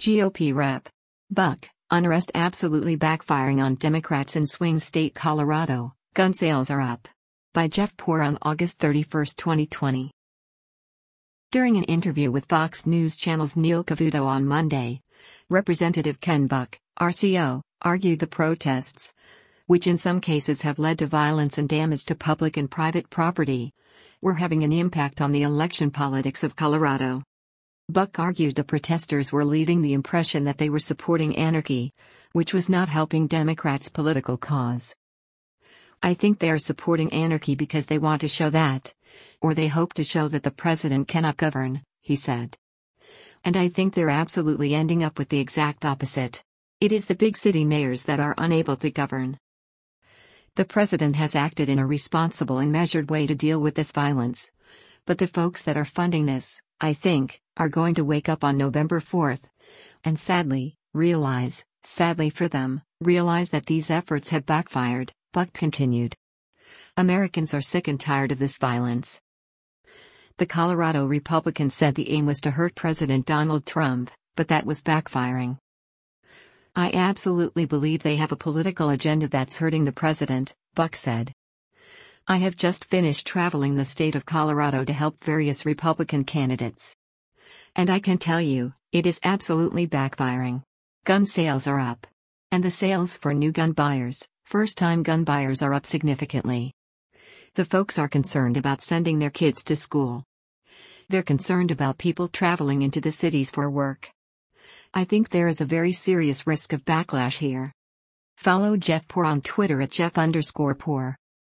GOP Rep. Buck, unrest absolutely backfiring on Democrats in swing state Colorado, gun sales are up. By Jeff Poor on August 31, 2020. During an interview with Fox News Channel's Neil Cavuto on Monday, Representative Ken Buck, RCO, argued the protests, which in some cases have led to violence and damage to public and private property, were having an impact on the election politics of Colorado. Buck argued the protesters were leaving the impression that they were supporting anarchy, which was not helping Democrats' political cause. I think they are supporting anarchy because they want to show that, or they hope to show that the president cannot govern, he said. And I think they're absolutely ending up with the exact opposite. It is the big city mayors that are unable to govern. The president has acted in a responsible and measured way to deal with this violence. But the folks that are funding this, I think, are going to wake up on November 4th and sadly for them, realize that these efforts have backfired, Buck continued. Americans are sick and tired of this violence. The Colorado Republican said the aim was to hurt President Donald Trump, but that was backfiring. I absolutely believe they have a political agenda that's hurting the president, Buck said. I have just finished traveling the state of Colorado to help various Republican candidates. And I can tell you, it is absolutely backfiring. Gun sales are up. And the sales for new gun buyers, first-time gun buyers are up significantly. The folks are concerned about sending their kids to school. They're concerned about people traveling into the cities for work. I think there is a very serious risk of backlash here. Follow Jeff Poor on Twitter at Jeff_Poor.